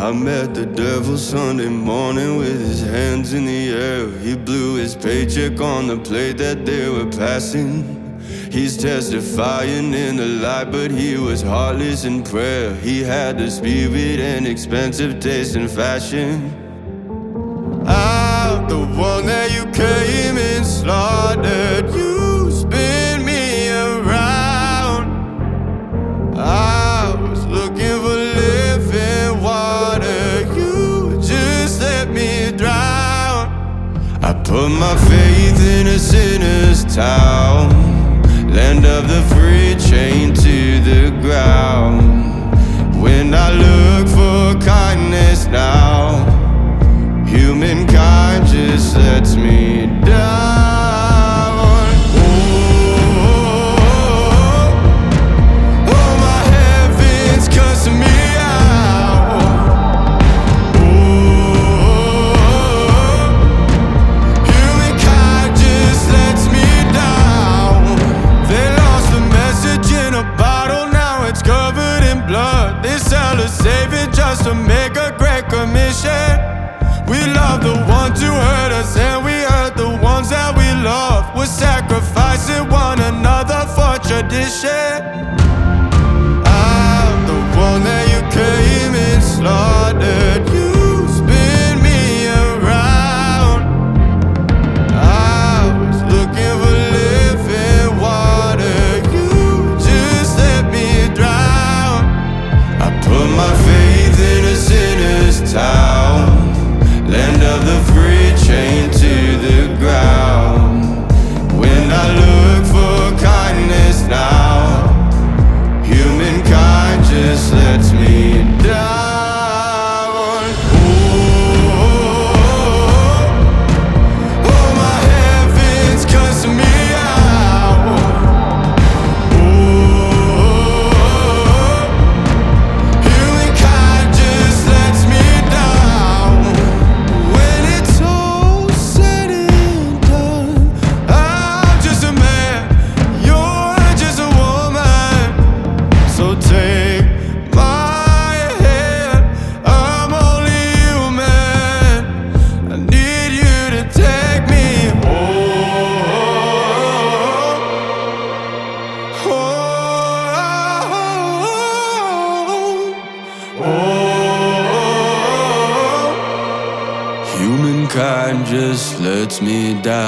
I met the devil Sunday morning with his hands in the air. He blew his paycheck on the plate that they were passing. He's testifying in the light, but he was heartless in prayer. He had the spirit and expensive taste in fashion. I'm the one that you came and slaughtered. You spin me around. I was looking for living water. You just let me drown. I put my faith in a sinner's town, land of the free, chained to the ground. When I look for kindness now, humankind just lets me down. Oh, my heaven's cussing me out. Humankind just lets me down. They lost the message in a bottle, now it's covered in blood. They sell a savior just to make a great commission. We love the ones who hurt us, and we hurt the ones that we love. We're sacrificing one another for tradition. I'm the one that you came and slaughtered. You spin me around. I was looking for living water. You just let me drown. I put my faith in a sinner's town, land of the free, chained to the ground. When I look for kindness now, humankind just lets me down. Oh, my heaven's cussing me out. Humankind just lets me down. When it's all said and done, I'm just a man, you're just a woman. So take my hand, I'm only human. I need you to take me home. Humankind just lets me down.